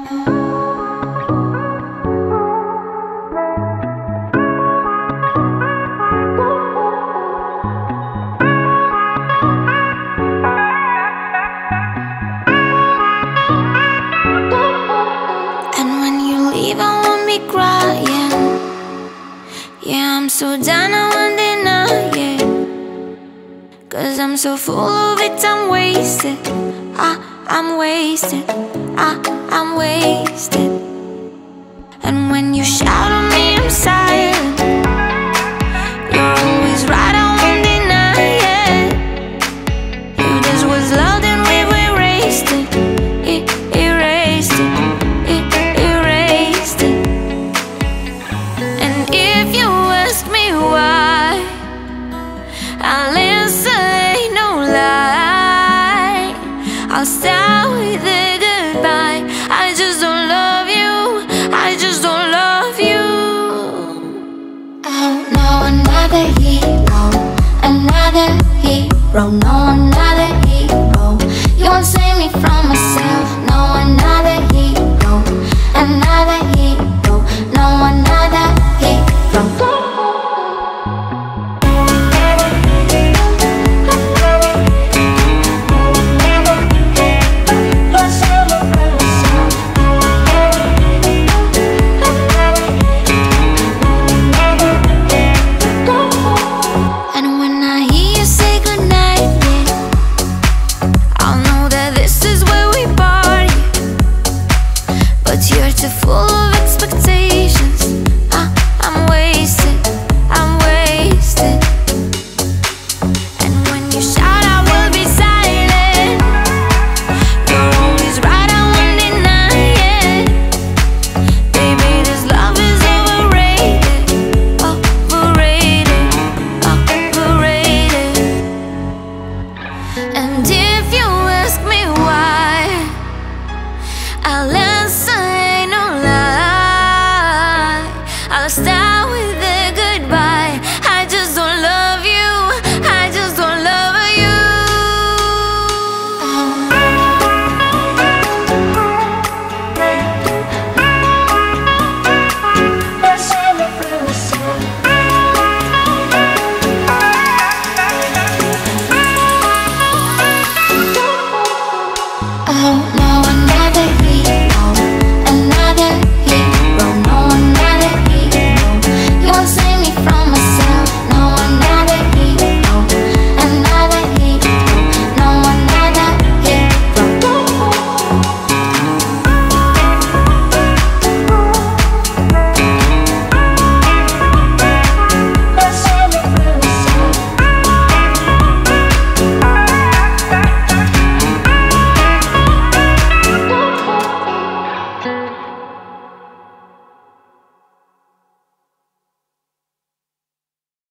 And when you leave, I won't be crying. Yeah, I'm so down, I won't deny it. 'Cause I'm so full of it, I'm wasted. I'm wasted, I'm wasted. And when you shout at me, I'm silent. You're always right, I won't deny it. You just was loved and we erased it. Erased it, erased it. And if you ask me why, I'll answer, ain't no lie. I'll start with a goodbye. I just don't love you, I just don't love you. Oh no, another hero, another hero. No, another hero. You won't save me from myself. No, another hero, another hero. No, another hero. Too full of